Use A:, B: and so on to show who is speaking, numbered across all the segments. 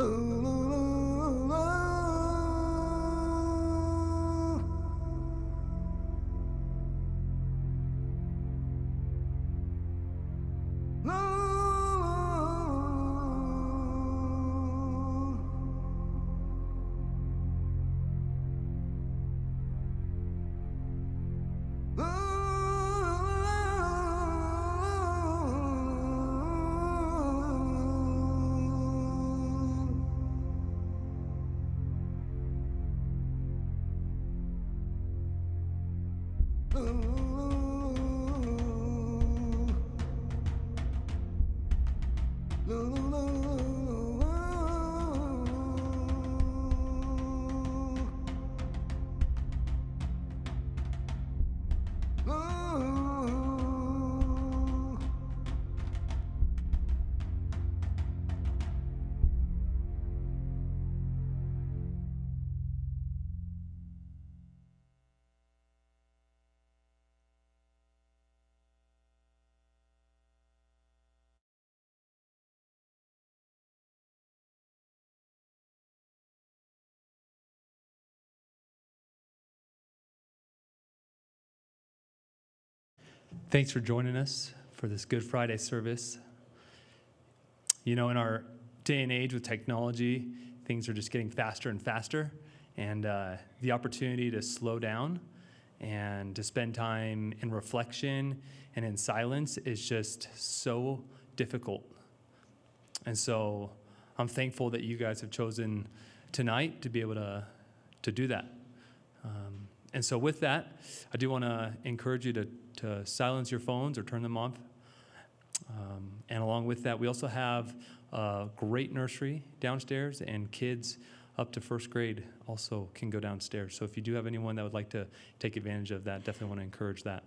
A: Thanks for joining us for this Good Friday service. You know, in our day and age with technology, things are just getting faster and faster, and the opportunity to slow down and to spend time in reflection and in silence is just so difficult. And so I'm thankful that you guys have chosen tonight to be able to do that. And so with that, I do want to encourage you to silence your phones or turn them off. And along with that, we also have a great nursery downstairs, and kids up to first grade also can go downstairs. So if you do have anyone that would like to take advantage of that, definitely want to encourage that.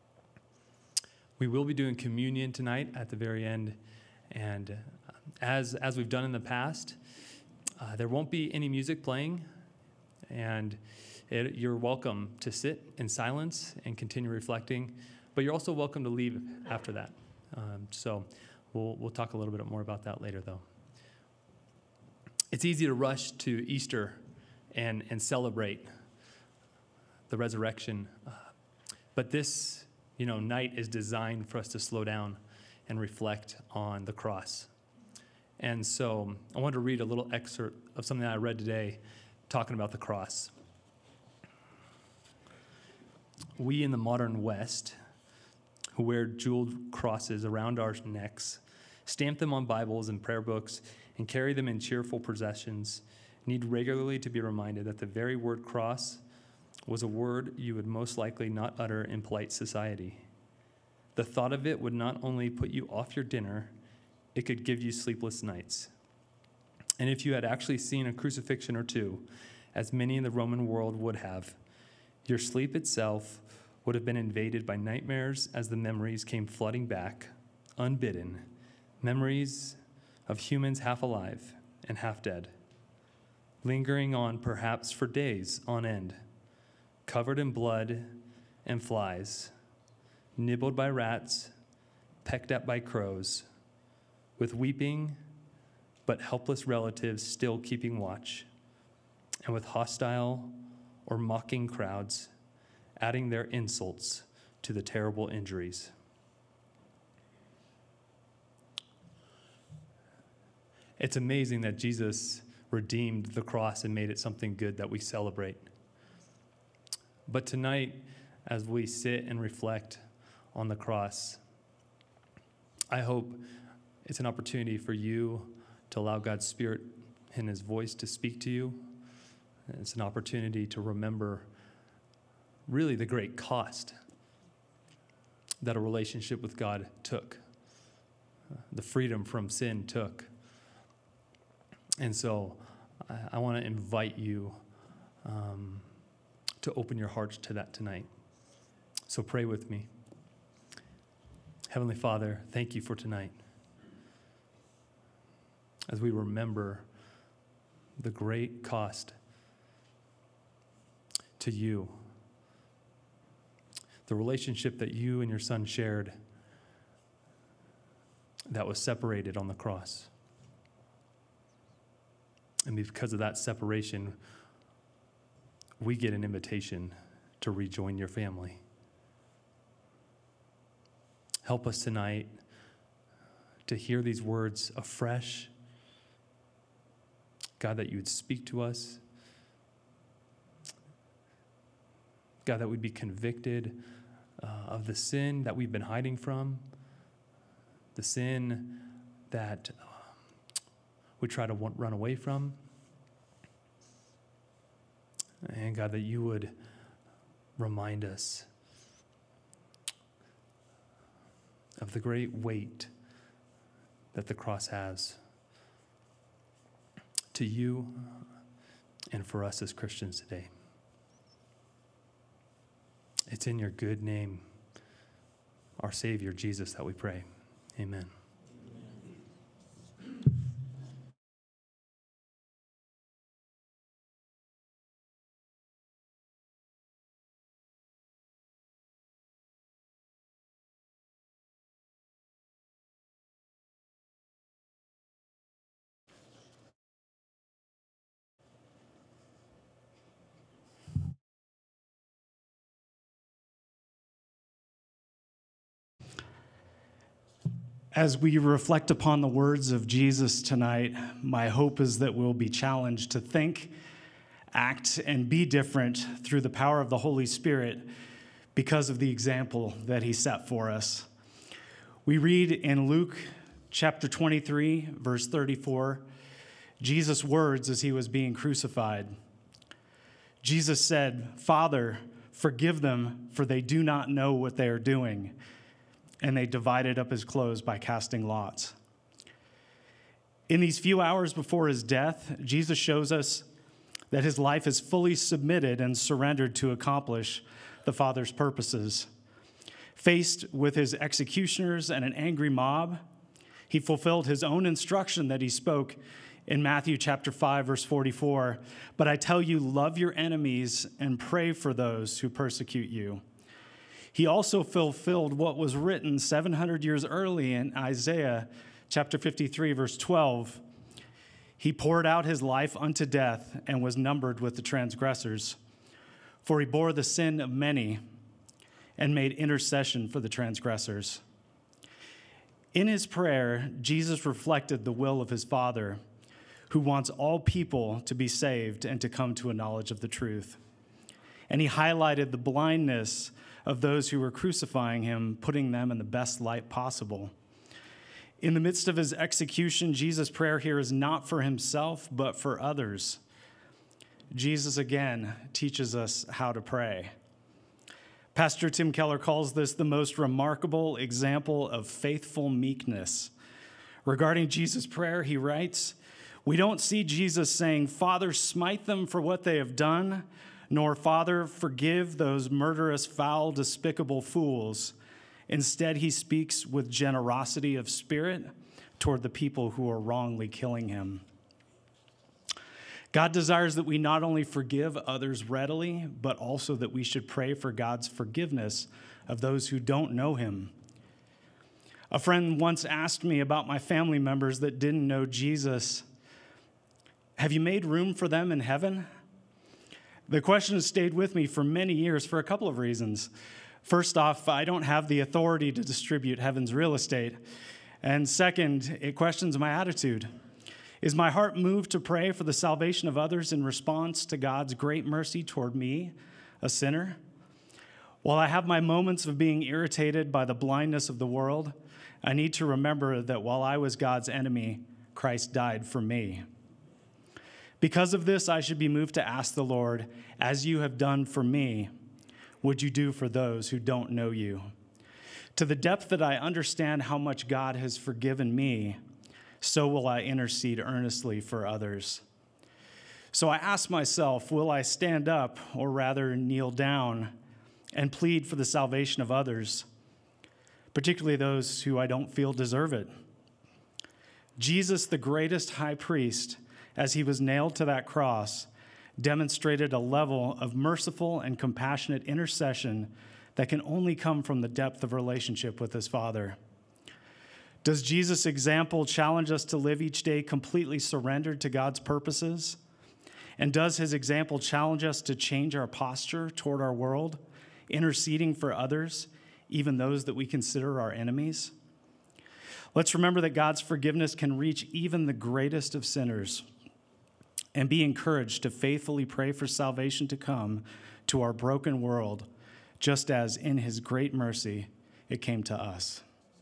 A: We will be doing communion tonight at the very end. And as we've done in the past, there won't be any music playing, and you're welcome to sit in silence and continue reflecting, but you're also welcome to leave after that. So we'll talk a little bit more about that later, though. It's easy to rush to Easter and celebrate the resurrection, but this night is designed for us to slow down and reflect on the cross. And so I wanted to read a little excerpt of something that I read today talking about the cross. We in the modern West, who wear jeweled crosses around our necks, stamp them on Bibles and prayer books, and carry them in cheerful processions, need regularly to be reminded that the very word cross was a word you would most likely not utter in polite society. The thought of it would not only put you off your dinner, it could give you sleepless nights. And if you had actually seen a crucifixion or two, as many in the Roman world would have, your sleep itself would have been invaded by nightmares as the memories came flooding back, unbidden, memories of humans half alive and half dead, lingering on perhaps for days on end, covered in blood and flies, nibbled by rats, pecked at by crows, with weeping but helpless relatives still keeping watch, and with hostile or mocking crowds adding their insults to the terrible injuries. It's amazing that Jesus redeemed the cross and made it something good that we celebrate. But tonight, as we sit and reflect on the cross, I hope it's an opportunity for you to allow God's Spirit and His voice to speak to you. It's an opportunity to remember really the great cost that a relationship with God took, the freedom from sin took. And so I want to invite you to open your hearts to that tonight. So pray with me. Heavenly Father, thank you for tonight. As we remember the great cost to you, the relationship that you and your Son shared that was separated on the cross. And because of that separation, we get an invitation to rejoin your family. Help us tonight to hear these words afresh. God, that you would speak to us. God, that we'd be convicted of the sin that we've been hiding from, the sin that we try to run away from. And God, that you would remind us of the great weight that the cross has to you and for us as Christians today. It's in your good name, our Savior, Jesus, that we pray. Amen.
B: As we reflect upon the words of Jesus tonight, my hope is that we'll be challenged to think, act, and be different through the power of the Holy Spirit because of the example that he set for us. We read in Luke chapter 23, verse 34, Jesus' words as he was being crucified. Jesus said, "Father, forgive them, for they do not know what they are doing." And they divided up his clothes by casting lots. In these few hours before his death, Jesus shows us that his life is fully submitted and surrendered to accomplish the Father's purposes. Faced with his executioners and an angry mob, he fulfilled his own instruction that he spoke in Matthew chapter 5, verse 44. "But I tell you, love your enemies and pray for those who persecute you." He also fulfilled what was written 700 years early in Isaiah chapter 53, verse 12. He poured out his life unto death and was numbered with the transgressors. For he bore the sin of many and made intercession for the transgressors. In his prayer, Jesus reflected the will of his Father, who wants all people to be saved and to come to a knowledge of the truth. And he highlighted the blindness of those who were crucifying him, putting them in the best light possible. In the midst of his execution, Jesus' prayer here is not for himself, but for others. Jesus again teaches us how to pray. Pastor Tim Keller calls this the most remarkable example of faithful meekness. Regarding Jesus' prayer, he writes, "We don't see Jesus saying, 'Father, smite them for what they have done,' nor, 'Father, forgive those murderous, foul, despicable fools.' Instead, he speaks with generosity of spirit toward the people who are wrongly killing him." God desires that we not only forgive others readily, but also that we should pray for God's forgiveness of those who don't know him. A friend once asked me about my family members that didn't know Jesus. Have you made room for them in heaven? The question has stayed with me for many years for a couple of reasons. First off, I don't have the authority to distribute heaven's real estate. And second, it questions my attitude. Is my heart moved to pray for the salvation of others in response to God's great mercy toward me, a sinner? While I have my moments of being irritated by the blindness of the world, I need to remember that while I was God's enemy, Christ died for me. Because of this, I should be moved to ask the Lord, as you have done for me, would you do for those who don't know you? To the depth that I understand how much God has forgiven me, so will I intercede earnestly for others. So I ask myself, will I stand up or rather kneel down and plead for the salvation of others, particularly those who I don't feel deserve it? Jesus, the greatest high priest, as he was nailed to that cross, demonstrated a level of merciful and compassionate intercession that can only come from the depth of relationship with his Father. Does Jesus' example challenge us to live each day completely surrendered to God's purposes? And does his example challenge us to change our posture toward our world, interceding for others, even those that we consider our enemies? Let's remember that God's forgiveness can reach even the greatest of sinners, and be encouraged to faithfully pray for salvation to come to our broken world, just as in his great mercy it came to us.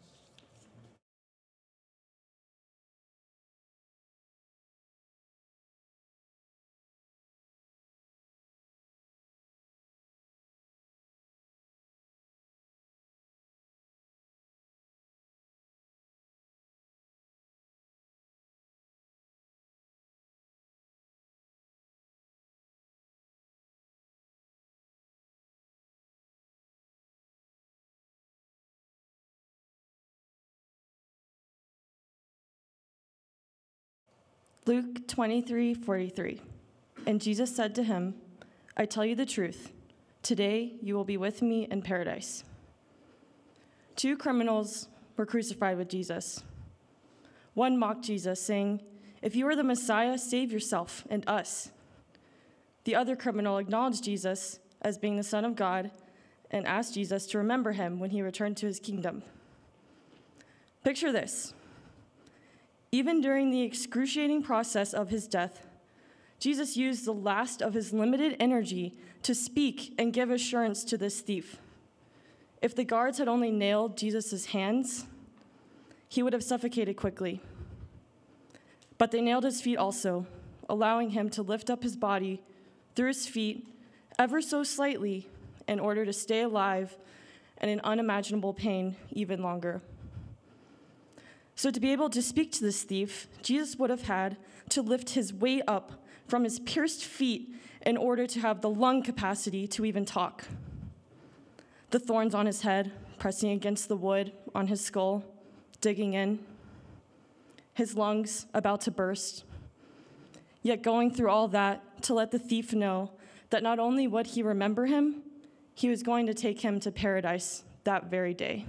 C: Luke 23:43. And Jesus said to him, I tell you the truth, today you will be with me in paradise. 2 criminals were crucified with Jesus. One mocked Jesus, saying, If you are the Messiah, save yourself and us. The other criminal acknowledged Jesus as being the Son of God and asked Jesus to remember him when he returned to his kingdom. Picture this. Even during the excruciating process of his death, Jesus used the last of his limited energy to speak and give assurance to this thief. If the guards had only nailed Jesus' hands, he would have suffocated quickly. But they nailed his feet also, allowing him to lift up his body through his feet ever so slightly in order to stay alive and in unimaginable pain even longer. So to be able to speak to this thief, Jesus would have had to lift his weight up from his pierced feet in order to have the lung capacity to even talk. The thorns on his head, pressing against the wood on his skull, digging in, his lungs about to burst. Yet going through all that to let the thief know that not only would he remember him, he was going to take him to paradise that very day.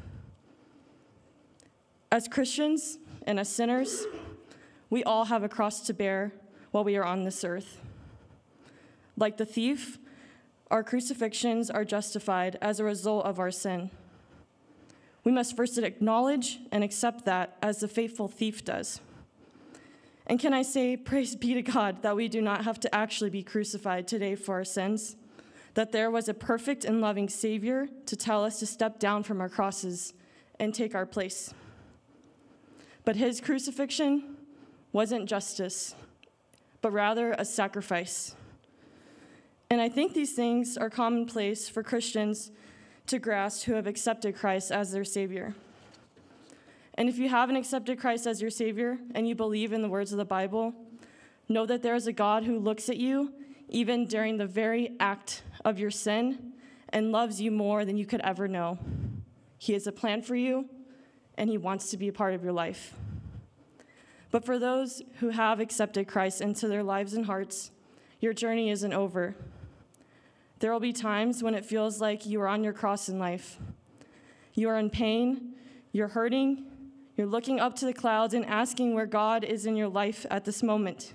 C: As Christians and as sinners, we all have a cross to bear while we are on this earth. Like the thief, our crucifixions are justified as a result of our sin. We must first acknowledge and accept that as the faithful thief does. And can I say, praise be to God that we do not have to actually be crucified today for our sins, that there was a perfect and loving Savior to tell us to step down from our crosses and take our place. But his crucifixion wasn't justice, but rather a sacrifice. And I think these things are commonplace for Christians to grasp who have accepted Christ as their Savior. And if you haven't accepted Christ as your Savior and you believe in the words of the Bible, know that there is a God who looks at you even during the very act of your sin and loves you more than you could ever know. He has a plan for you, and he wants to be a part of your life. But for those who have accepted Christ into their lives and hearts, your journey isn't over. There will be times when it feels like you are on your cross in life. You are in pain, you're hurting, you're looking up to the clouds and asking where God is in your life at this moment.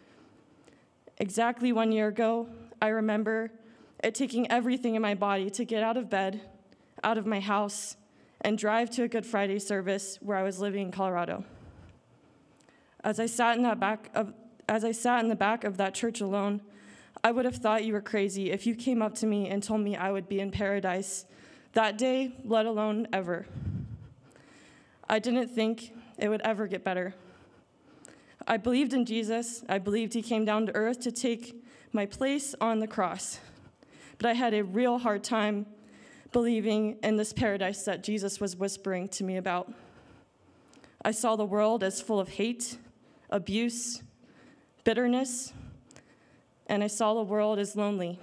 C: Exactly 1 year ago, I remember it taking everything in my body to get out of bed, out of my house, and drive to a Good Friday service where I was living in Colorado. As I sat in the back of that church alone, I would have thought you were crazy if you came up to me and told me I would be in paradise that day, let alone ever. I didn't think it would ever get better. I believed in Jesus. I believed he came down to earth to take my place on the cross. But I had a real hard time believing in this paradise that Jesus was whispering to me about. I saw the world as full of hate, abuse, bitterness, and I saw the world as lonely.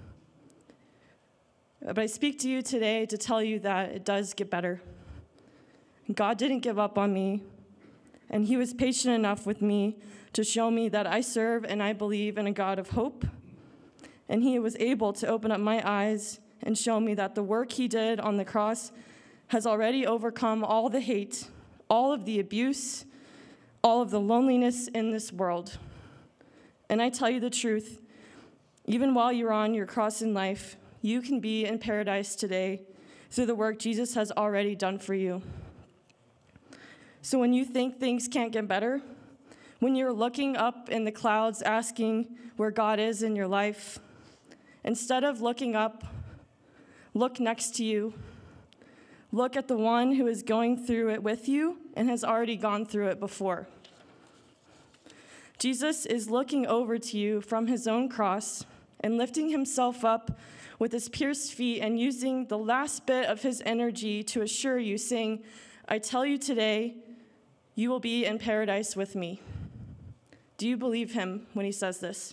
C: But I speak to you today to tell you that it does get better. God didn't give up on me, and he was patient enough with me to show me that I serve and I believe in a God of hope, and he was able to open up my eyes and show me that the work he did on the cross has already overcome all the hate, all of the abuse, all of the loneliness in this world. And I tell you the truth, even while you're on your cross in life, you can be in paradise today through the work Jesus has already done for you. So when you think things can't get better, when you're looking up in the clouds asking where God is in your life, instead of looking up, look next to you. Look at the one who is going through it with you and has already gone through it before. Jesus is looking over to you from his own cross and lifting himself up with his pierced feet and using the last bit of his energy to assure you, saying, I tell you today, you will be in paradise with me. Do you believe him when he says this?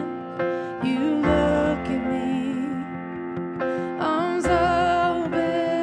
D: I'm so bad.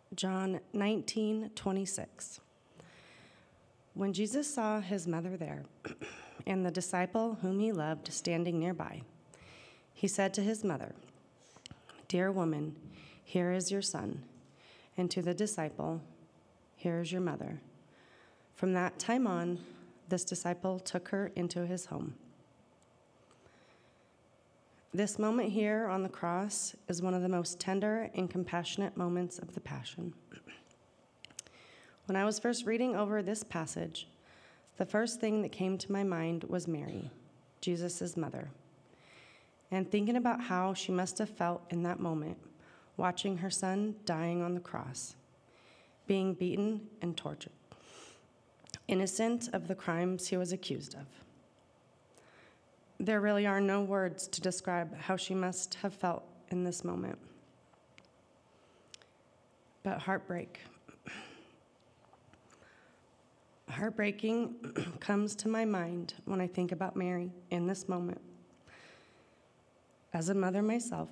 D: John 19:26. When Jesus saw his mother there and the disciple whom he loved standing nearby, he said to his mother, "Dear woman, here is your son," and to the disciple, "Here is your mother." From that time on, this disciple took her into his home. This moment here on the cross is one of the most tender and compassionate moments of the Passion. When I was first reading over this passage, the first thing that came to my mind was Mary, Jesus' mother, and thinking about how she must have felt in that moment, watching her son dying on the cross, being beaten and tortured, innocent of the crimes he was accused of. There really are no words to describe how she must have felt in this moment. But heartbreaking comes to my mind when I think about Mary in this moment. As a mother myself,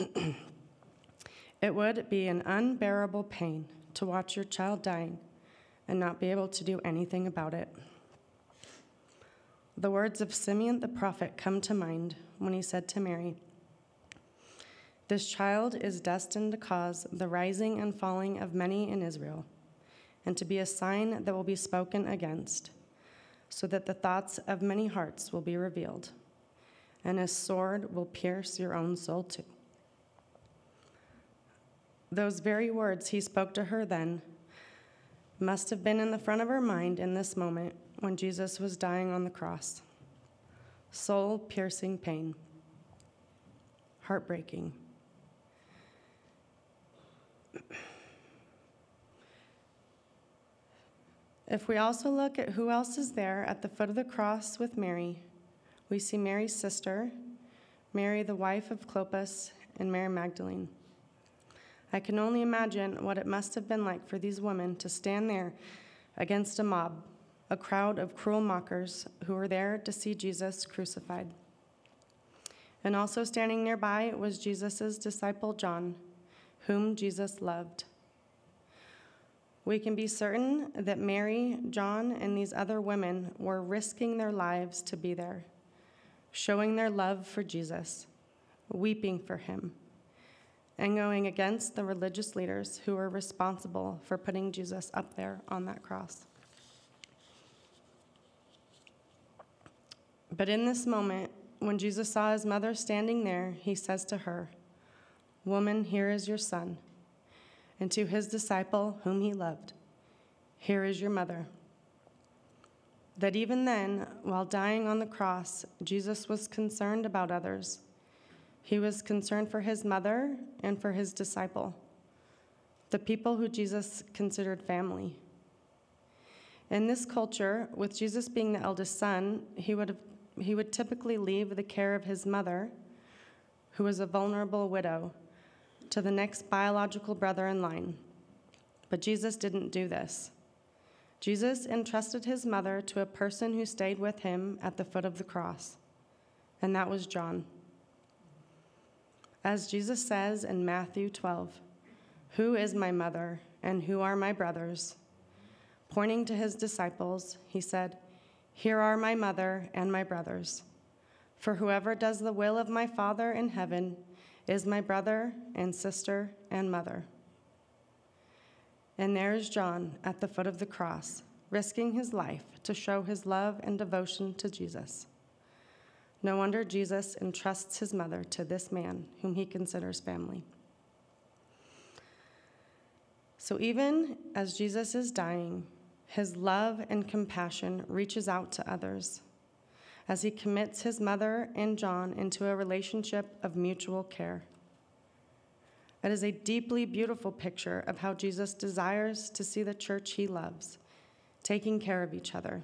D: it would be an unbearable pain to watch your child dying and not be able to do anything about it. The words of Simeon the prophet come to mind when he said to Mary, "This child is destined to cause the rising and falling of many in Israel, and to be a sign that will be spoken against, so that the thoughts of many hearts will be revealed, and his sword will pierce your own soul too." Those very words he spoke to her then must have been in the front of her mind in this moment when Jesus was dying on the cross. Soul-piercing pain. Heartbreaking. If we also look at who else is there at the foot of the cross with Mary, we see Mary's sister, Mary the wife of Clopas, and Mary Magdalene. I can only imagine what it must have been like for these women to stand there against a mob, a crowd of cruel mockers who were there to see Jesus crucified. And also standing nearby was Jesus' disciple John, whom Jesus loved. We can be certain that Mary, John, and these other women were risking their lives to be there, showing their love for Jesus, weeping for him, and going against the religious leaders who were responsible for putting Jesus up there on that cross. But in this moment, when Jesus saw his mother standing there, he says to her, "Woman, here is your son." And to his disciple, whom he loved, "Here is your mother." That even then, while dying on the cross, Jesus was concerned about others. He was concerned for his mother and for his disciple, the people who Jesus considered family. In this culture, with Jesus being the eldest son, he would typically leave the care of his mother, who was a vulnerable widow, to the next biological brother in line. But Jesus didn't do this. Jesus entrusted his mother to a person who stayed with him at the foot of the cross, and that was John. As Jesus says in Matthew 12, "Who is my mother and who are my brothers?" Pointing to his disciples, he said, "Here are my mother and my brothers. For whoever does the will of my Father in heaven is my brother and sister and mother." And there is John at the foot of the cross, risking his life to show his love and devotion to Jesus. No wonder Jesus entrusts his mother to this man whom he considers family. So even as Jesus is dying, his love and compassion reaches out to others as he commits his mother and John into a relationship of mutual care. It is a deeply beautiful picture of how Jesus desires to see the church he loves, taking care of each other.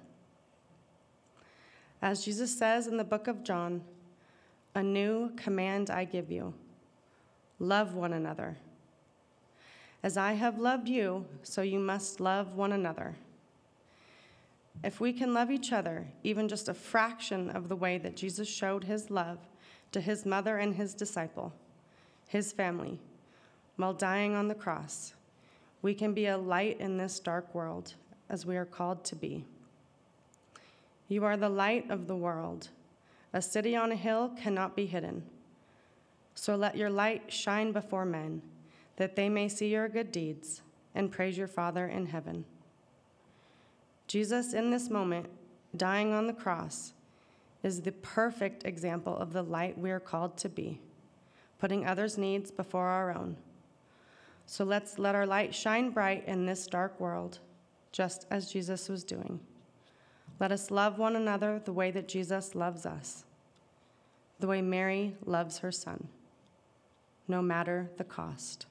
D: As Jesus says in the book of John, "A new command I give you, love one another. As I have loved you, so you must love one another." If we can love each other, even just a fraction of the way that Jesus showed his love to his mother and his disciple, his family, while dying on the cross, we can be a light in this dark world, as we are called to be. You are the light of the world. A city on a hill cannot be hidden. So let your light shine before men, that they may see your good deeds and praise your Father in heaven. Jesus, in this moment, dying on the cross, is the perfect example of the light we are called to be, putting others' needs before our own. So let's let our light shine bright in this dark world, just as Jesus was doing. Let us love one another the way that Jesus loves us, the way Mary loves her son, no matter the cost.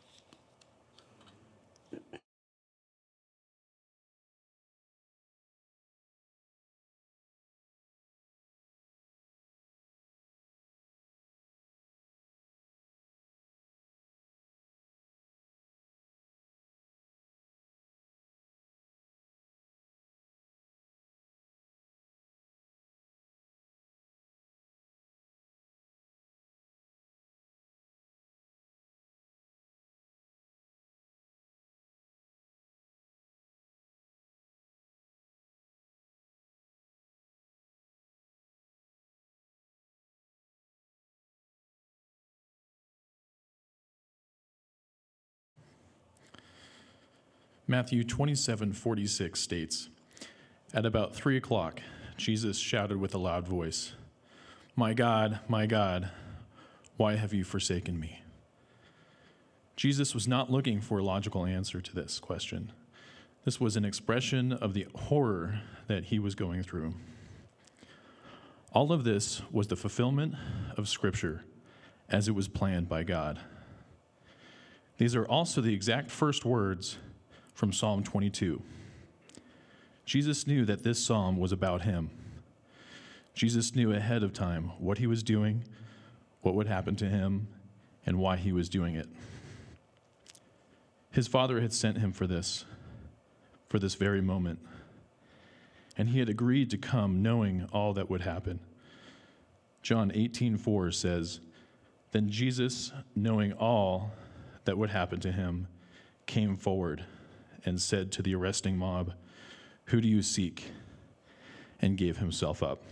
E: Matthew 27:46 states, "At about 3 o'clock, Jesus shouted with a loud voice, my God, why have you forsaken me?" Jesus was not looking for a logical answer to this question. This was an expression of the horror that he was going through. All of this was the fulfillment of Scripture as it was planned by God. These are also the exact first words from Psalm 22. Jesus knew that this psalm was about him. Jesus knew ahead of time what he was doing, what would happen to him, and why he was doing it. His Father had sent him for this very moment, and he had agreed to come knowing all that would happen. John 18:4 says, "Then Jesus, knowing all that would happen to him, came forward and said to the arresting mob, 'Who do you seek?' and gave himself up."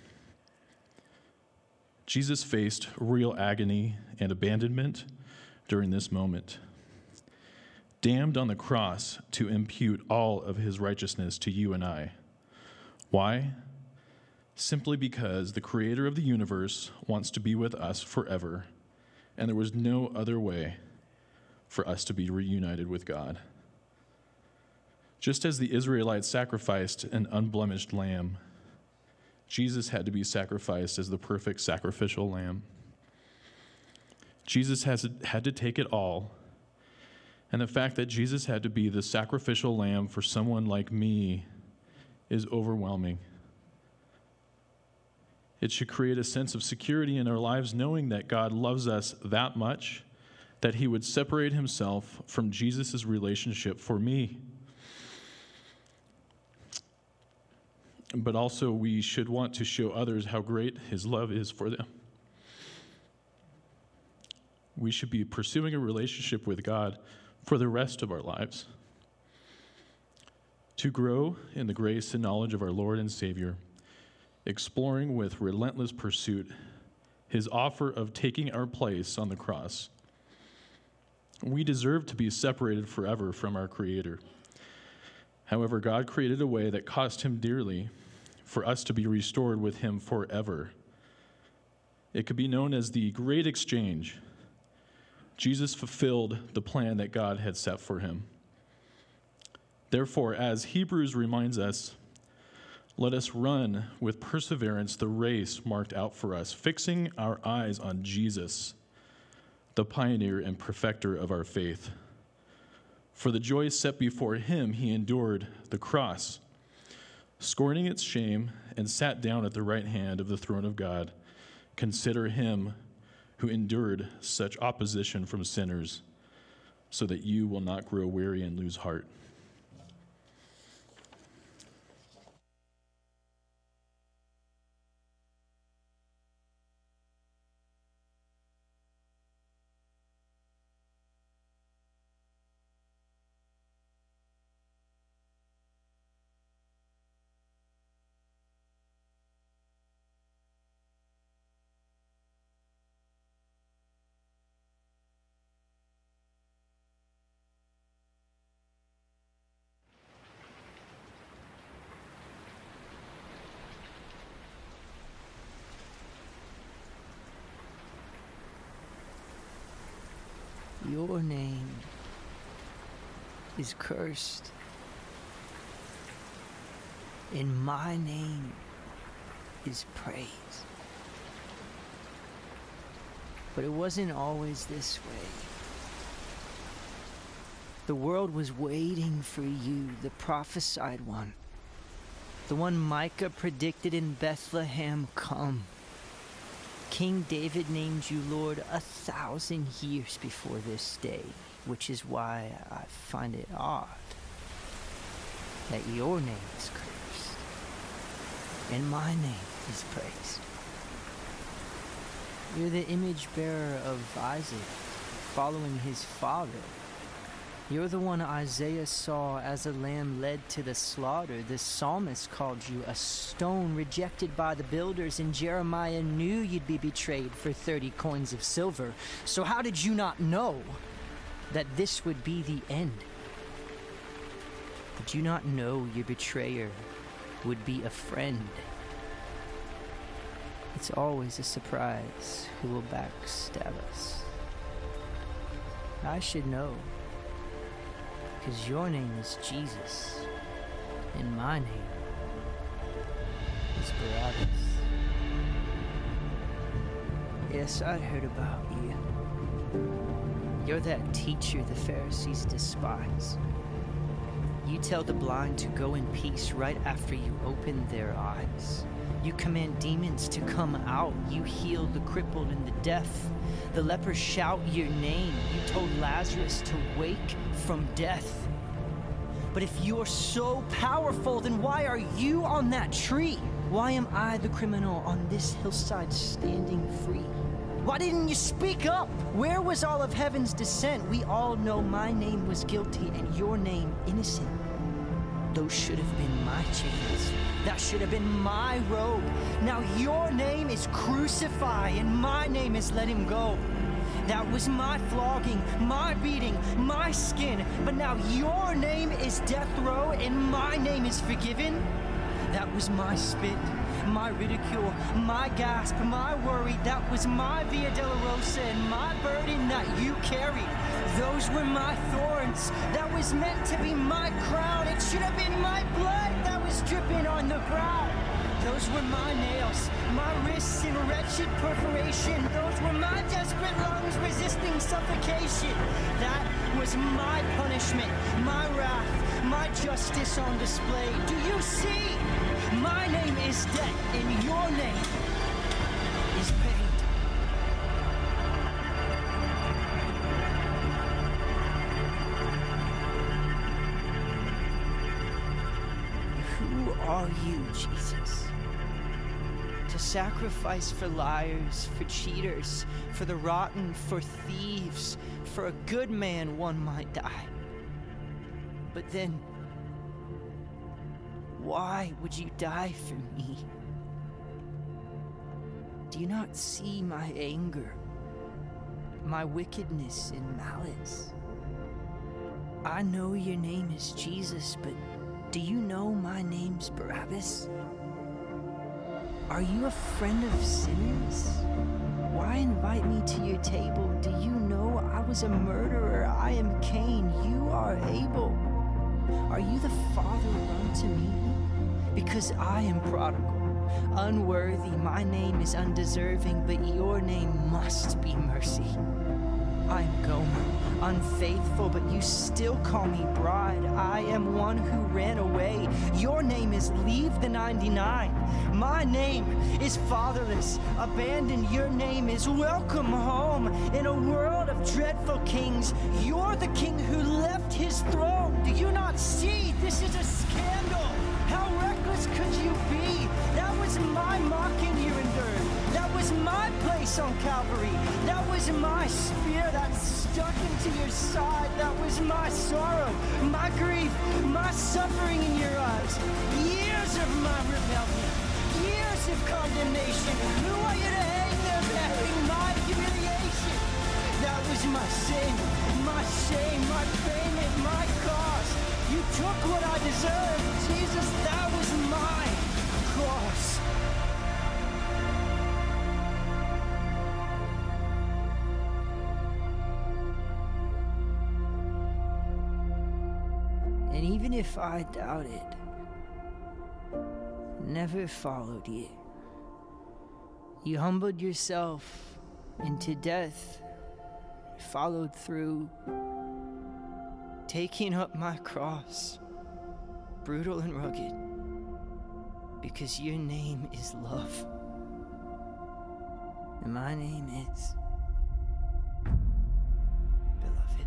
E: Jesus faced real agony and abandonment during this moment. Damned on the cross to impute all of his righteousness to you and I. Why? Simply because the creator of the universe wants to be with us forever, and there was no other way for us to be reunited with God. Just as the Israelites sacrificed an unblemished lamb, Jesus had to be sacrificed as the perfect sacrificial lamb. Jesus had to take it all, and the fact that Jesus had to be the sacrificial lamb for someone like me is overwhelming. It should create a sense of security in our lives, knowing that God loves us that much, that he would separate himself from Jesus' relationship for me. But also, we should want to show others how great his love is for them. We should be pursuing a relationship with God for the rest of our lives. To grow in the grace and knowledge of our Lord and Savior, exploring with relentless pursuit his offer of taking our place on the cross. We deserve to be separated forever from our Creator. However, God created a way that cost him dearly for us to be restored with him forever. It could be known as the Great Exchange. Jesus fulfilled the plan that God had set for him. Therefore, as Hebrews reminds us, let us run with perseverance the race marked out for us, fixing our eyes on Jesus, the pioneer and perfecter of our faith. For the joy set before him, he endured the cross, scorning its shame, and sat down at the right hand of the throne of God. Consider him who endured such opposition from sinners, so that you will not grow weary and lose heart.
F: your name is cursed, and my name is praised. But it wasn't always this way. The world was waiting for you, the prophesied one, the one Micah predicted in Bethlehem come. King David named you Lord 1,000 years before this day, which is why I find it odd that your name is cursed and my name is praised. You're the image bearer of Isaac, following his father. You're the one Isaiah saw as a lamb led to the slaughter. The psalmist called you a stone rejected by the builders, and Jeremiah knew you'd be betrayed for 30 coins of silver. So how did you not know that this would be the end? Did you not know your betrayer would be a friend? It's always a surprise who will backstab us. I should know, because your name is Jesus, and my name is Barabbas. Yes, I'd heard about you. You're that teacher the Pharisees despise. You tell the blind to go in peace right after you open their eyes. You command demons to come out. You heal the crippled and the deaf. The lepers shout your name. You told Lazarus to wake from death. But if you're so powerful, then why are you on that tree? Why am I the criminal on this hillside standing free? Why didn't you speak up? Where was all of heaven's descent? We all know my name was guilty and your name innocent. Those should have been my chains. That should have been my robe. Now your name is crucify and my name is let him go. That was my flogging, my beating, my skin. But now your name is death row and my name is forgiven. That was my spit, my ridicule, my gasp, my worry. That was my Via Dolorosa and my burden that you carried. Those were my thorns. That was meant to be my crown. It should have been my blood that was dripping on the ground. Those were my nails, my wrists in wretched perforation. Those were my desperate lungs resisting suffocation. That was my punishment, my wrath, my justice on display. Do you see? My name is debt and your name is paid. Who are you, Jesus? To sacrifice for liars, for cheaters, for the rotten, for thieves, for a good man one might die. But then, why would you die for me? Do you not see my anger, my wickedness and malice? I know your name is Jesus, but do you know my name's Barabbas? Are you a friend of sinners? Why invite me to your table? Do you know I was a murderer? I am Cain, you are Abel. Are you the father unto me? Because I am prodigal, unworthy, my name is undeserving, but your name must be mercy. I am Gomer, unfaithful, but you still call me bride. I am one who ran away. Your name is Leave the 99. My name is fatherless, abandoned. Your name is Welcome Home. In a world of dreadful kings, you're the king who left his throne. Do you not see? This is a scandal. How reckless could you be? That was my mocking you endured. That was my place on Calvary. That was my spear that stuck into your side. That was my sorrow, my grief, my suffering in your eyes. Years of my rebellion, years of condemnation. Who are you to hang there bearing my humiliation? That was my sin, my shame, my payment, my cause. You took what I deserved. Jesus, that was my cross. even if I doubted, never followed you. You humbled yourself into death, followed through, taking up my cross, brutal and rugged, because your name is love. And my name is Beloved.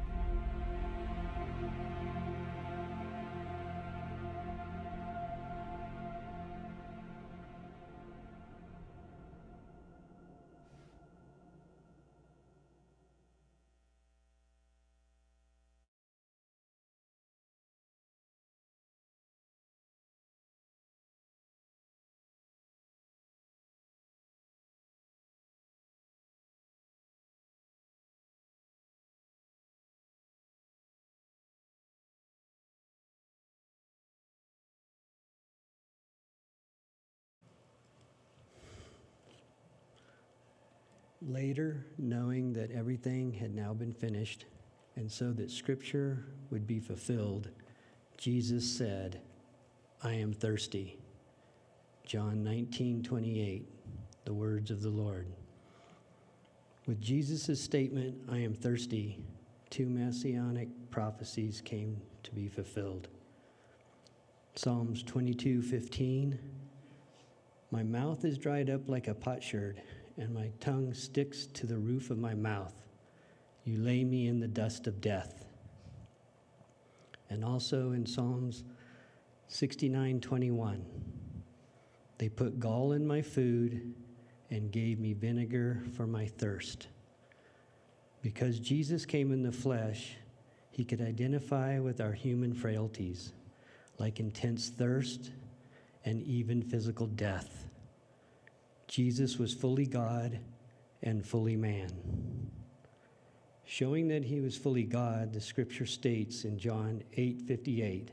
G: Later, knowing that everything had now been finished, and so that Scripture would be fulfilled, Jesus said, I am thirsty. John 19:28, the words of the Lord. With Jesus' statement, I am thirsty, two messianic prophecies came to be fulfilled. Psalms 22:15, my mouth is dried up like a potsherd, and my tongue sticks to the roof of my mouth. You lay me in the dust of death. And also in Psalms 69:21, they put gall in my food and gave me vinegar for my thirst. Because Jesus came in the flesh, he could identify with our human frailties, like intense thirst and even physical death. Jesus was fully God and fully man. Showing that he was fully God, the scripture states in John 8:58,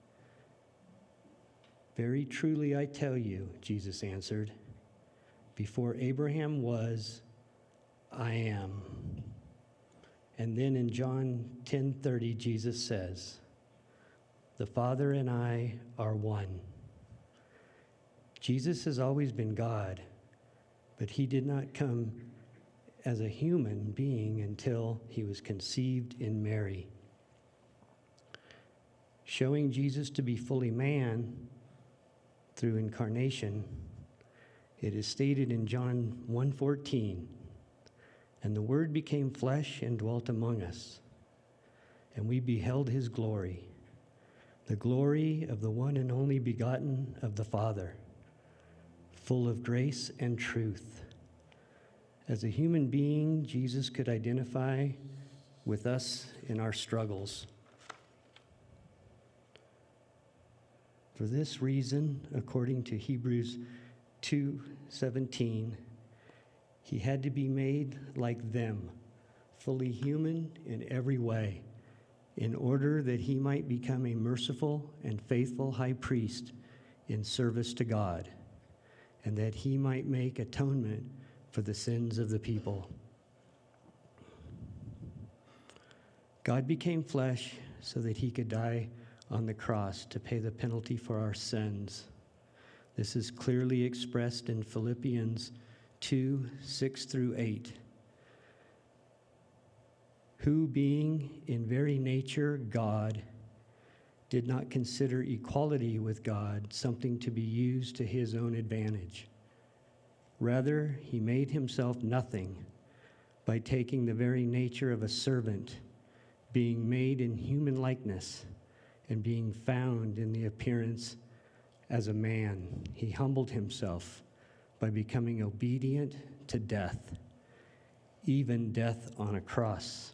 G: very truly I tell you, Jesus answered, before Abraham was, I am. And then in John 10:30, Jesus says, the Father and I are one. Jesus has always been God, but he did not come as a human being until he was conceived in Mary. Showing Jesus to be fully man through incarnation, it is stated in John 1:14, and the Word became flesh and dwelt among us, and we beheld his glory, the glory of the one and only begotten of the Father, full of grace and truth. As a human being, Jesus could identify with us in our struggles. For this reason, according to Hebrews 2:17, he had to be made like them, fully human in every way, in order that he might become a merciful and faithful high priest in service to God, and that he might make atonement for the sins of the people. God became flesh so that he could die on the cross to pay the penalty for our sins. This is clearly expressed in Philippians 2:6-8. Who, being in very nature God, did not consider equality with God something to be used to his own advantage. Rather, he made himself nothing by taking the very nature of a servant, being made in human likeness, and being found in the appearance as a man. He humbled himself by becoming obedient to death, even death on a cross.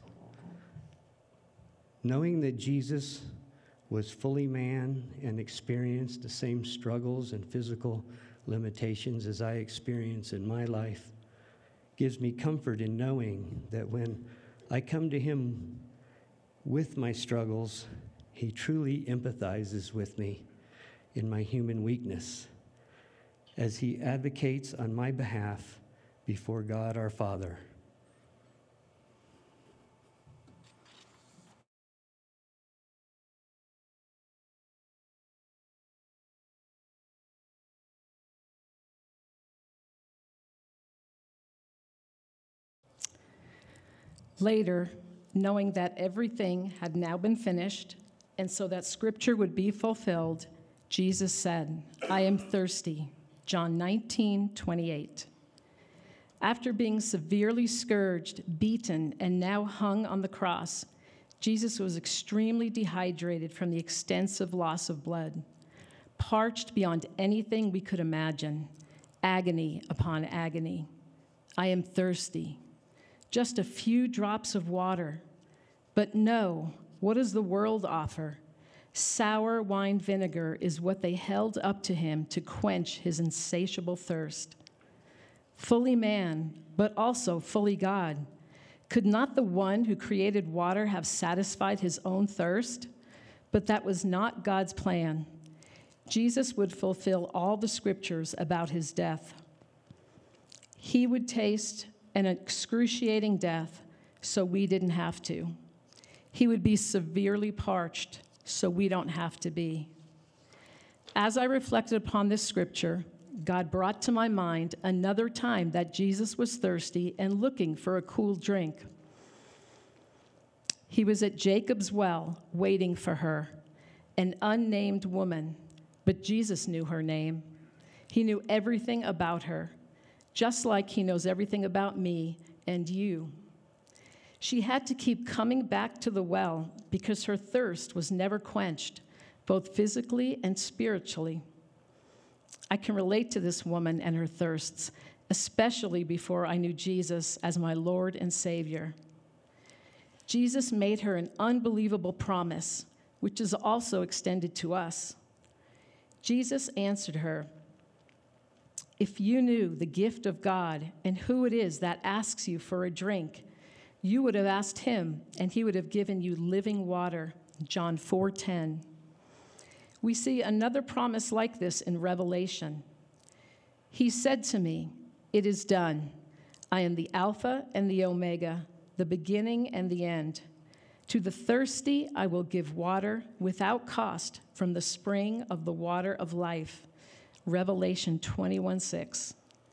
G: Knowing that Jesus was fully man and experienced the same struggles and physical limitations as I experience in my life gives me comfort in knowing that when I come to him with my struggles, he truly empathizes with me in my human weakness as he advocates on my behalf before God our Father.
H: Later, knowing that everything had now been finished, and so that scripture would be fulfilled, Jesus said, I am thirsty. John 19:28. After being severely scourged, beaten, and now hung on the cross, Jesus was extremely dehydrated from the extensive loss of blood, parched beyond anything we could imagine, agony upon agony. I am thirsty. Just a few drops of water. But no, what does the world offer? Sour wine vinegar is what they held up to him to quench his insatiable thirst. Fully man, but also fully God. Could not the one who created water have satisfied his own thirst? But that was not God's plan. Jesus would fulfill all the scriptures about his death. He would taste an excruciating death so we didn't have to. He would be severely parched so we don't have to be. As I reflected upon this scripture, God brought to my mind another time that Jesus was thirsty and looking for a cool drink. He was at Jacob's well, waiting for her, an unnamed woman, but Jesus knew her name. He knew everything about her, just like he knows everything about me and you. She had to keep coming back to the well because her thirst was never quenched, both physically and spiritually. I can relate to this woman and her thirsts, especially before I knew Jesus as my Lord and Savior. Jesus made her an unbelievable promise, which is also extended to us. Jesus answered her, if you knew the gift of God and who it is that asks you for a drink, you would have asked him, and he would have given you living water. John 4:10. We see another promise like this in Revelation. He said to me, it is done. I am the Alpha and the Omega, the beginning and the end. To the thirsty I will give water without cost from the spring of the water of life. Revelation 21:6.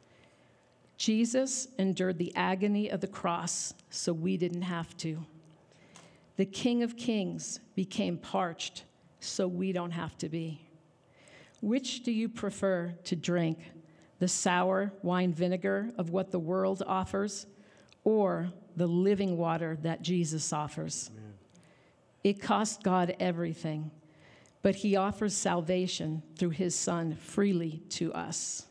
H: Jesus endured the agony of the cross so we didn't have to. The King of Kings became parched so we don't have to be. Which do you prefer to drink? The sour wine vinegar of what the world offers, or the living water that Jesus offers? Amen. It cost God everything, but he offers salvation through his Son freely to us.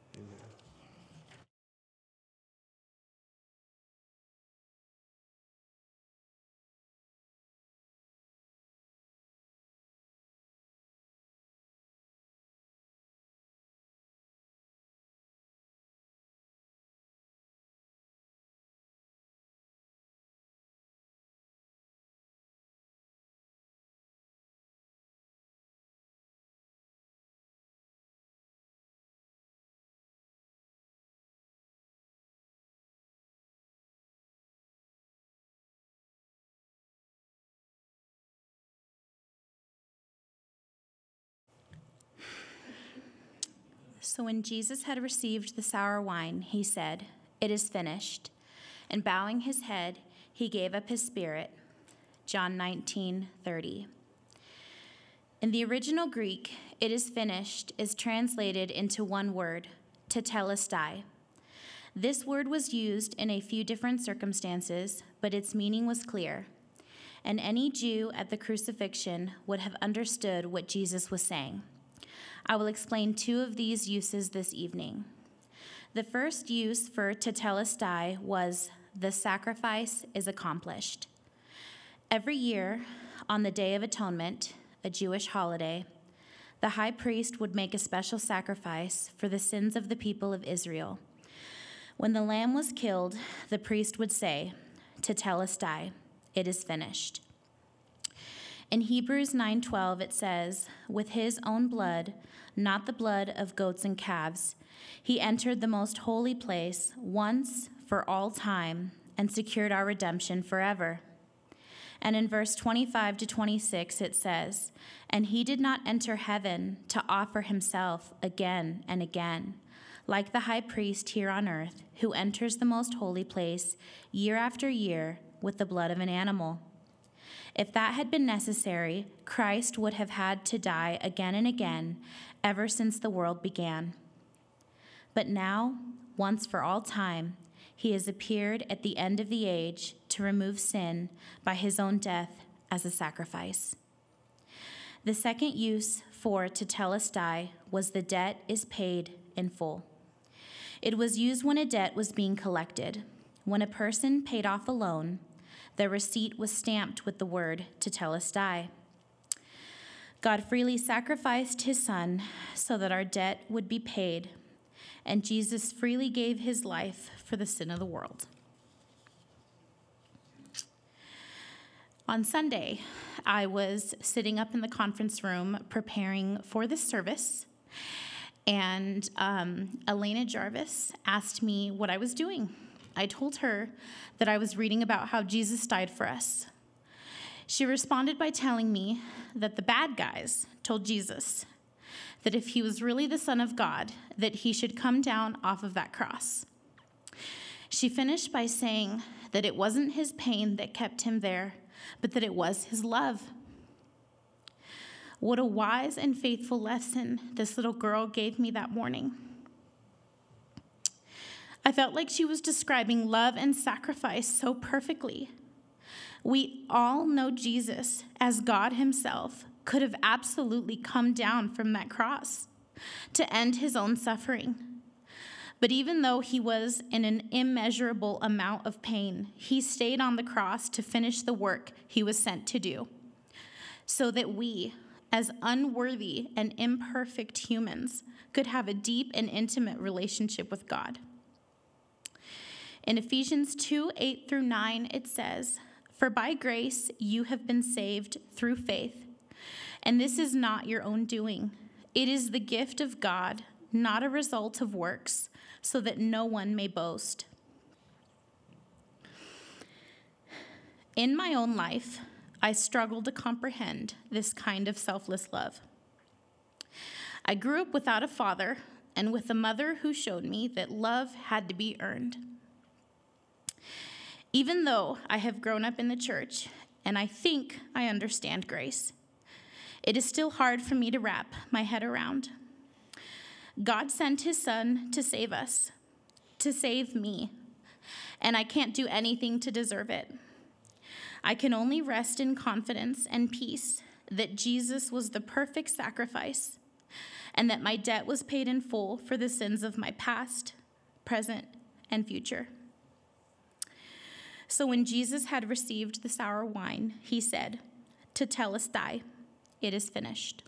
I: So when Jesus had received the sour wine, he said, it is finished. And bowing his head, he gave up his spirit. John 19:30. In the original Greek, it is finished is translated into one word, tetelestai. This word was used in a few different circumstances, but its meaning was clear. And any Jew at the crucifixion would have understood what Jesus was saying. I will explain two of these uses this evening. The first use for tetelestai was the sacrifice is accomplished. Every year, on the Day of Atonement, a Jewish holiday, the high priest would make a special sacrifice for the sins of the people of Israel. When the lamb was killed, the priest would say, tetelestai, it is finished. In Hebrews 9:12, it says, with his own blood, not the blood of goats and calves, he entered the most holy place once for all time and secured our redemption forever. And in verse 25 to 26, it says, and he did not enter heaven to offer himself again and again, like the high priest here on earth, who enters the most holy place year after year with the blood of an animal. If that had been necessary, Christ would have had to die again and again ever since the world began. But now, once for all time, he has appeared at the end of the age to remove sin by his own death as a sacrifice. The second use for tetelestai was the debt is paid in full. It was used when a debt was being collected. When a person paid off a loan, the receipt was stamped with the word tetelestai. God freely sacrificed his son so that our debt would be paid, and Jesus freely gave his life for the sin of the world. On Sunday, I was sitting up in the conference room preparing for this service, and Elena Jarvis asked me what I was doing. I told her that I was reading about how Jesus died for us. She responded by telling me that the bad guys told Jesus that if he was really the Son of God, that he should come down off of that cross. She finished by saying that it wasn't his pain that kept him there, but that it was his love. What a wise and faithful lesson this little girl gave me that morning. I felt like she was describing love and sacrifice so perfectly. We all know Jesus, as God himself, could have absolutely come down from that cross to end his own suffering. But even though he was in an immeasurable amount of pain, he stayed on the cross to finish the work he was sent to do, so that we, as unworthy and imperfect humans, could have a deep and intimate relationship with God. In Ephesians 2:8-9, it says, "For by grace you have been saved through faith, and this is not your own doing. It is the gift of God, not a result of works, so that no one may boast." In my own life, I struggle to comprehend this kind of selfless love. I grew up without a father and with a mother who showed me that love had to be earned. Even though I have grown up in the church and I think I understand grace, it is still hard for me to wrap my head around. God sent his son to save us, to save me, and I can't do anything to deserve it. I can only rest in confidence and peace that Jesus was the perfect sacrifice and that my debt was paid in full for the sins of my past, present, and future. So when Jesus had received the sour wine, he said, "Tetelestai, it is finished."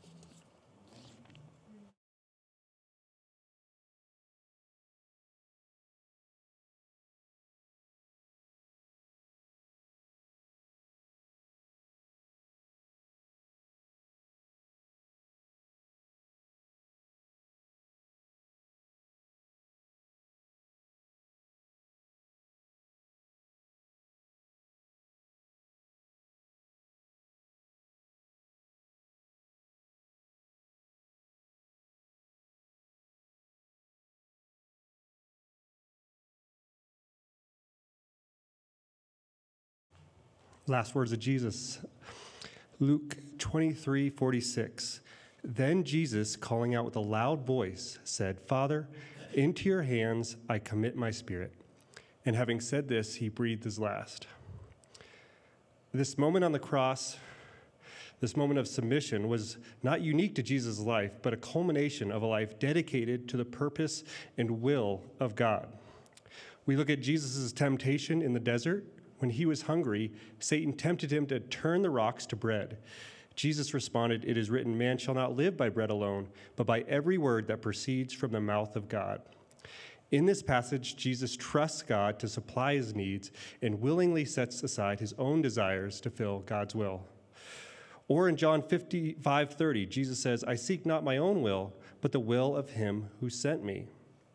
J: Last words of Jesus. Luke 23:46. Then Jesus, calling out with a loud voice, said, "Father, into your hands I commit my spirit." And having said this, he breathed his last. This moment on the cross, this moment of submission, was not unique to Jesus' life, but a culmination of a life dedicated to the purpose and will of God. We look at Jesus' temptation in the desert. When he was hungry, Satan tempted him to turn the rocks to bread. Jesus responded, "It is written, man shall not live by bread alone, but by every word that proceeds from the mouth of God." In this passage, Jesus trusts God to supply his needs and willingly sets aside his own desires to fill God's will. Or in John 5:30, Jesus says, "I seek not my own will, but the will of him who sent me."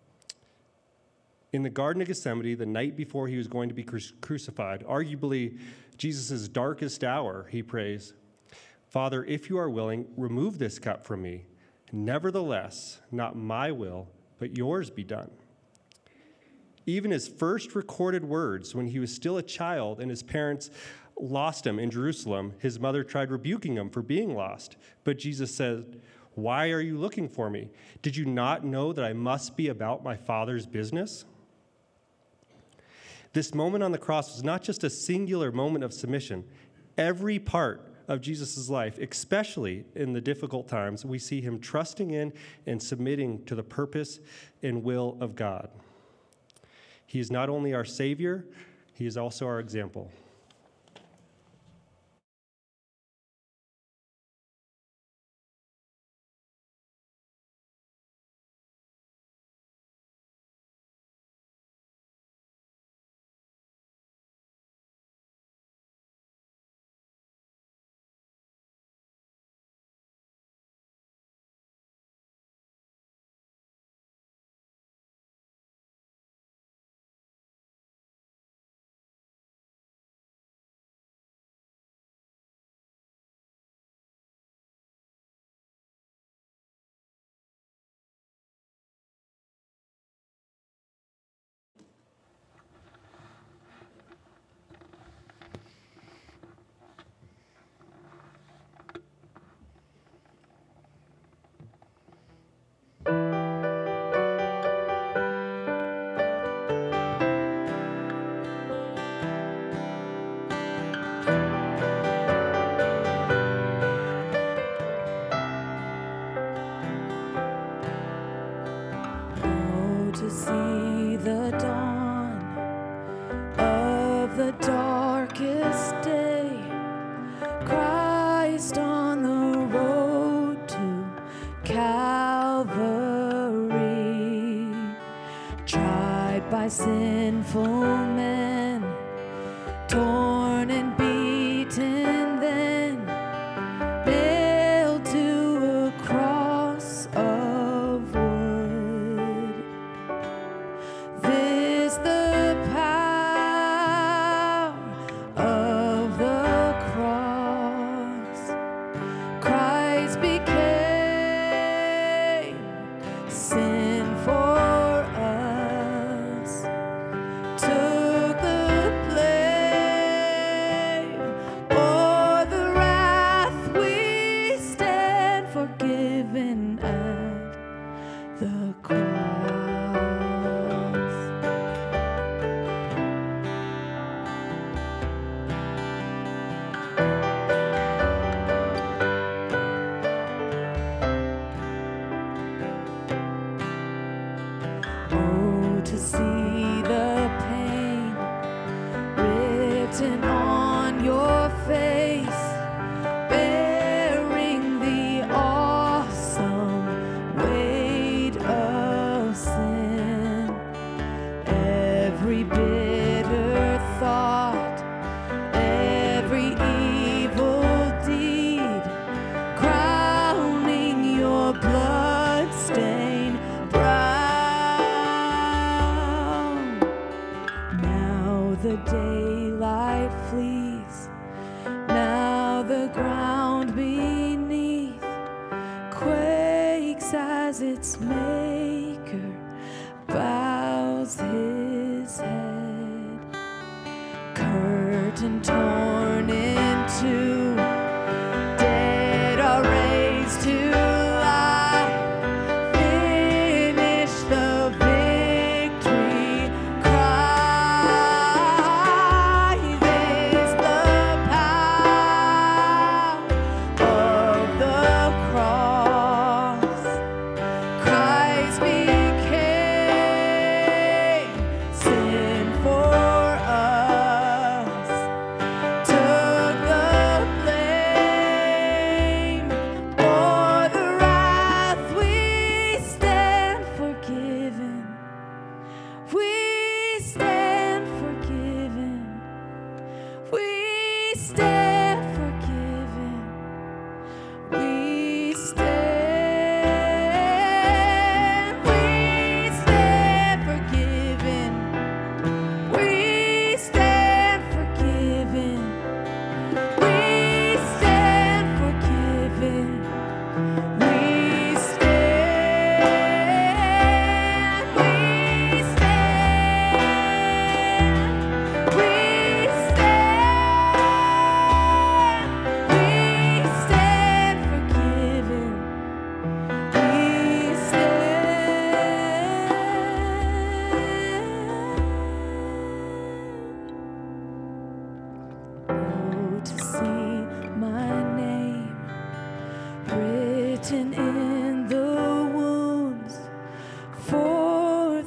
J: In the Garden of Gethsemane, the night before he was going to be crucified, arguably Jesus' darkest hour, he prays, "Father, if you are willing, remove this cup from me. Nevertheless, not my will, but yours be done." Even his first recorded words when he was still a child and his parents lost him in Jerusalem, his mother tried rebuking him for being lost. But Jesus said, "Why are you looking for me? Did you not know that I must be about my Father's business?" This moment on the cross was not just a singular moment of submission. Every part of Jesus' life, especially in the difficult times, we see him trusting in and submitting to the purpose and will of God. He is not only our Savior, he is also our example.
K: To see the dawn of the darkest day, Christ on the road to Calvary, tried by sinful men, torn and beaten, then nailed to a cross of wood. This the power of the cross. Christ became sin for us, took the blame, bore the wrath we stand, forgiven at the cross. Oh, to see the pain written on your face, bearing the awesome weight of sin. Every bitter thought, every evil deed, crowning your blood-stained brow. Now the daylight flees, now the ground beneath quakes as its maker bows his head. Curtain torn in two, dead are raised to life. Finish the victory cry. This the power of the cross. Christ became sin for us, took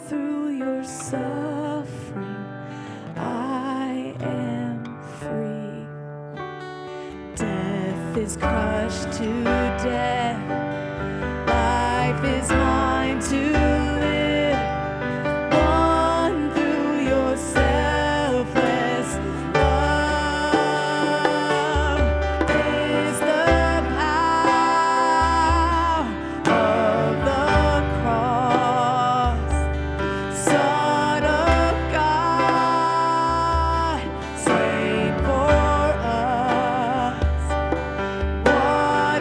K: through your suffering, I am free. Death is crushed to death. Life is mine to live. Won through your selfless love is the power of the cross. Son of God, slain for us. What a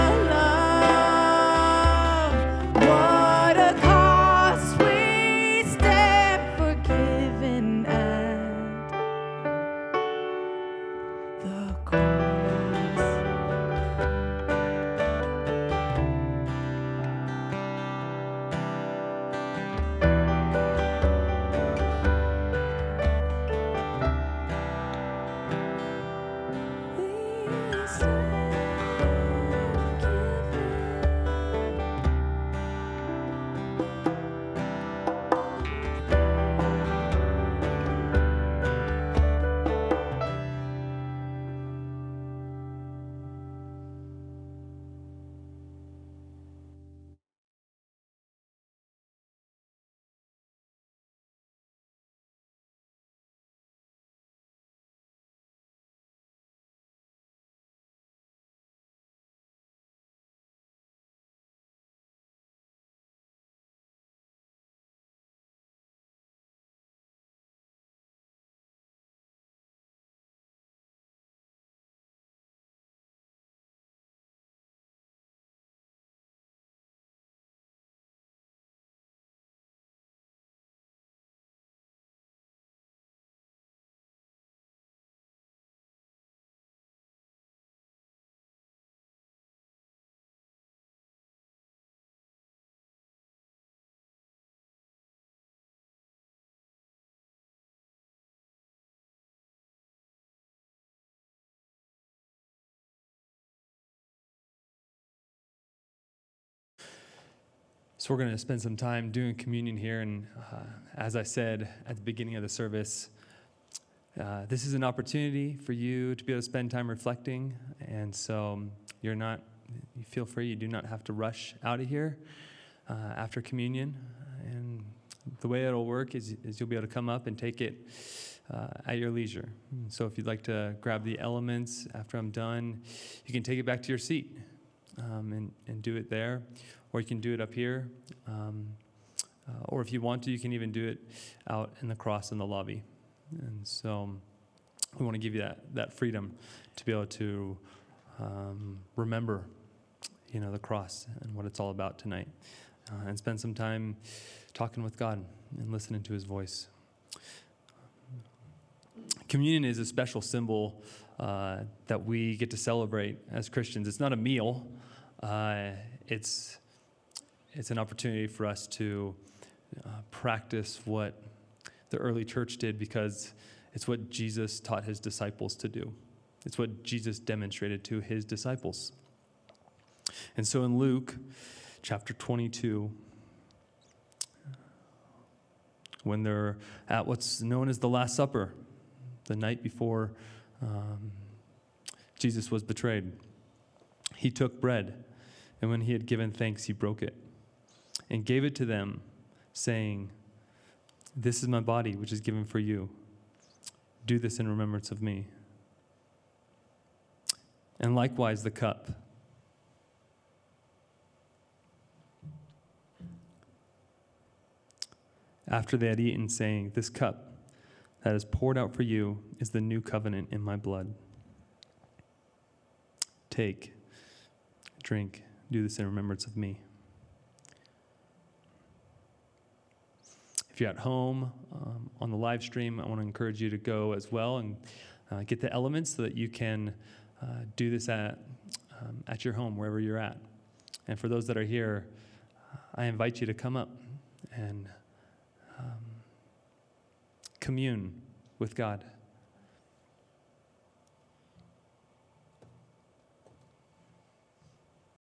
K: love, what a cost. We stand forgiven at the cross. We stand forgiven.
A: So we're going to spend some time doing communion here, and as I said at the beginning of the service, this is an opportunity for you to be able to spend time reflecting, and so you feel free, you do not have to rush out of here after communion, and the way it'll work is you'll be able to come up and take it at your leisure. So if you'd like to grab the elements after I'm done, you can take it back to your seat and do it there. Or you can do it up here. Or if you want to, you can even do it out in the cross in the lobby. And so we want to give you that freedom to be able to remember, the cross and what it's all about tonight. And spend some time talking with God and listening to his voice. Communion is a special symbol that we get to celebrate as Christians. It's not a meal. It's an opportunity for us to practice what the early church did, because it's what Jesus taught his disciples to do. It's what Jesus demonstrated to his disciples. And so in Luke chapter 22, when they're at what's known as the Last Supper, the night before Jesus was betrayed, he took bread, and when he had given thanks, he broke it and gave it to them, saying, "This is my body, which is given for you. Do this in remembrance of me." And likewise the cup. After they had eaten, saying, "This cup that is poured out for you is the new covenant in my blood. Take, drink, do this in remembrance of me." If you're at home on the live stream, I want to encourage you to go as well and get the elements so that you can do this at your home, wherever you're at. And for those that are here, I invite you to come up and commune with God.